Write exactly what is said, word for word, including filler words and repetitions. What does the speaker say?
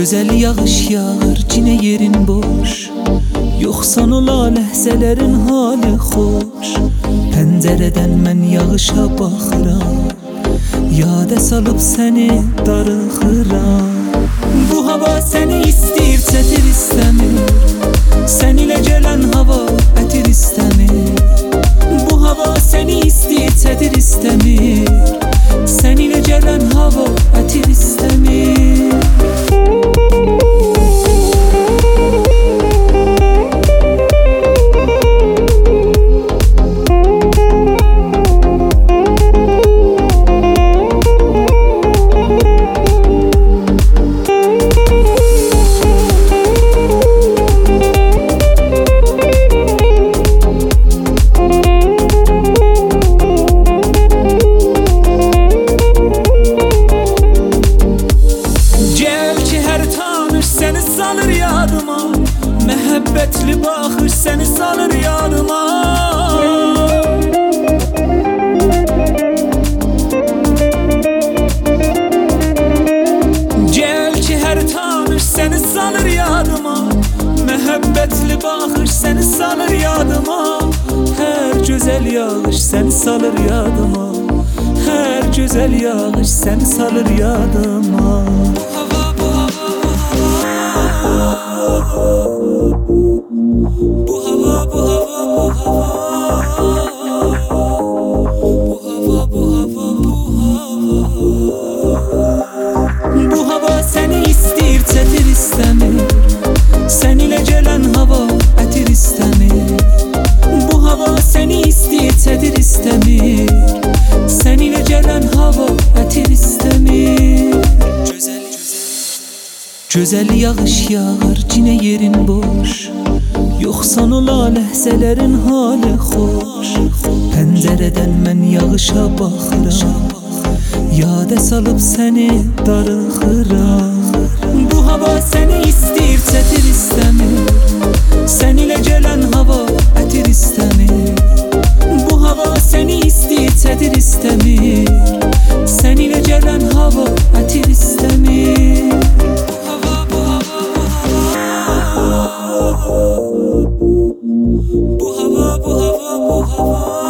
Gözəl yağış yağır, cinə yerin boş. Yoxsan ola ləhzələrin hali xoş. Pəncərədən mən yağışa baxıram, yadə salıb səni darıxıram. Bu hava səni istəyir, çətir istəmir. Sən ilə gələn hava ətir istəmir. Bu hava səni istəyir, çətir istəmir. Sən ilə gələn hava ətir istəmir. Səni salır yadıma, məhəbbətli baxış səni salır yadıma. Gəl ki hər tanış səni salır yadıma, məhəbbətli baxış səni salır yadıma. Hər gözəl yağış səni salır yadıma, hər gözəl yağış səni salır yadıma. Bu hava, bu hava, bu hava. Bu hava, bu hava, bu hava. Bu hava səni istəyir, çətir istəmir. Sən ilə gələn hava ətir istəmir. Bu hava səni istəyir, çətir istəmir. Sən ilə gələn hava ətir istəmir. Gözəl, gözəl yağış yağır, cinə yerin boş. Yoxsan ola ləhzələrin hali xoş. Pəncərədən mən yağışa baxıram, yadə salıb səni darıxıram. Bu hava səni istəyir, çətir istəmir. Sən ilə gələn hava ətir istəmir. Bu hava səni istəyir, çətir istəmir. Sən ilə gələn hava ətir istəmir. Bu hava, bu hava, bu hava.